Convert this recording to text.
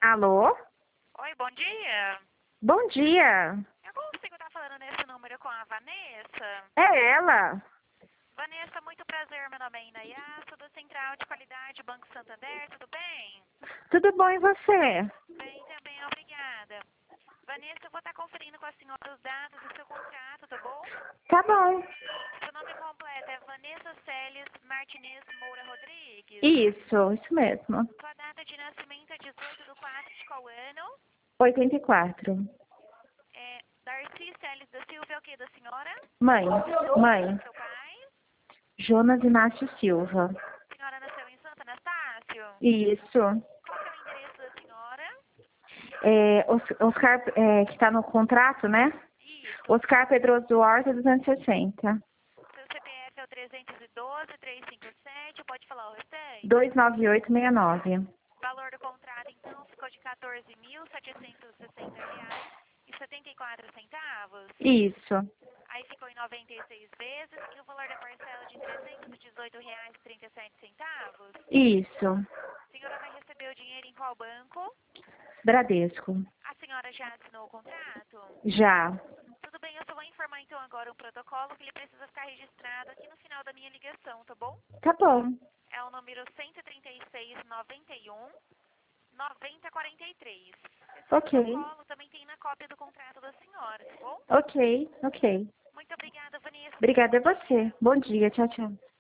Alô? Oi, bom dia. Bom dia. Eu consigo estar falando nesse número com a Vanessa? É ela? Vanessa, muito prazer. Meu nome é Inayá, sou do Central de Qualidade Banco Santander, tudo bem? Tudo bom e você? Bem também, obrigada. Vanessa, eu vou estar conferindo com a senhora os dados do seu contrato, tá bom? Tá bom. Seu nome completo é Vanessa Célias Martinez Moura Rodrigues. Isso mesmo. Sua data de nascimento é 18/4 de qual ano? 84. É Darcy Célias da Silva, é o que da senhora? Mãe. Seu pai? Jonas Inácio Silva. A senhora nasceu em Santo Anastácio? Isso. Qual que é o endereço da senhora? Oscar, que tá no contrato, né? Isso. Oscar Pedroso Horta, 260. Seu CPF é o 312-357, pode falar o restante? 29869. O valor do contrato, então, ficou de R$ 14.760,74. Isso. Aí ficou em 96 vezes e o valor da parcela de R$ 318,37. Isso. A senhora vai receber o dinheiro em qual banco? Bradesco. A senhora já assinou o contrato? Já. Tudo bem, eu só vou informar então agora um protocolo que ele precisa ficar registrado aqui no final da minha ligação, tá bom? Tá bom. É o número 136-91-9043. Esse Ok. protocolo também tem na cópia do contrato da senhora, tá bom? Ok. Muito obrigada, Vanessa. Obrigada a você. Bom dia. Tchau, tchau.